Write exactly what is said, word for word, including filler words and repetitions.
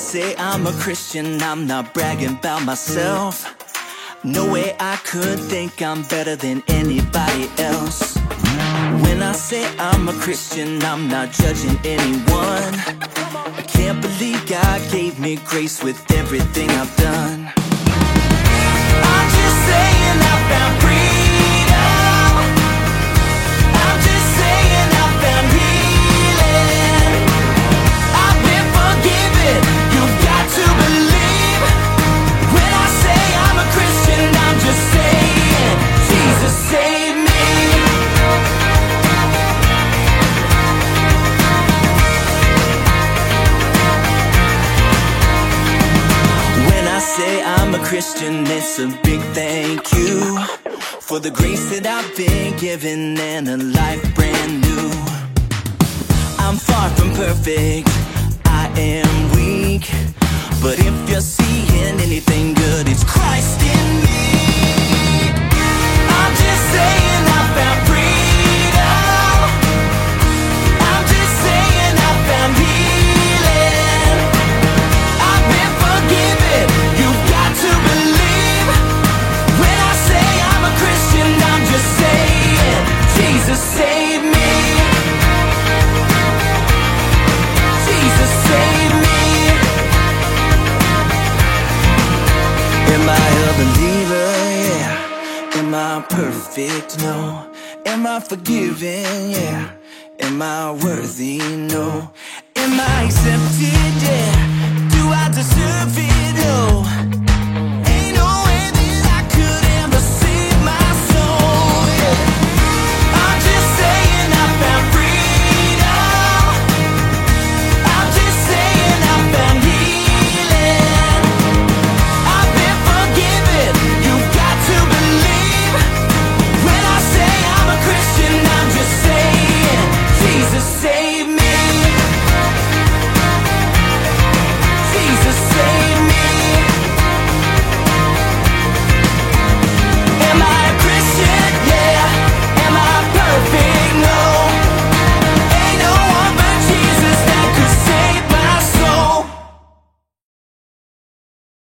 say I'm a Christian, I'm not bragging about myself. No way I could think I'm better than anybody else. When I say I'm a Christian, I'm not judging anyone. I can't believe God gave me grace with everything I've done. I'm just saying I found freedom. I'm just saying I found healing. I've been forgiven, you've got to believe. When I say I'm a Christian, I'm just saying Jesus saved me. When I say I'm a Christian, it's a big thank you for the grace that I've been given and a life brand new. I'm far from perfect, I am weak, but if you're seeing anything good, it's Christ in me. I'm just saying I found freedom. I'm just saying I found healing. I've been forgiven, you've got to believe. When I say I'm a Christian, I'm just saying Jesus saved me. Jesus saved me. Am I a believer? Yeah. Am I perfect? No. Am I forgiven? Yeah. Am I worthy? No. Am I accepted? Yeah. Do I deserve it?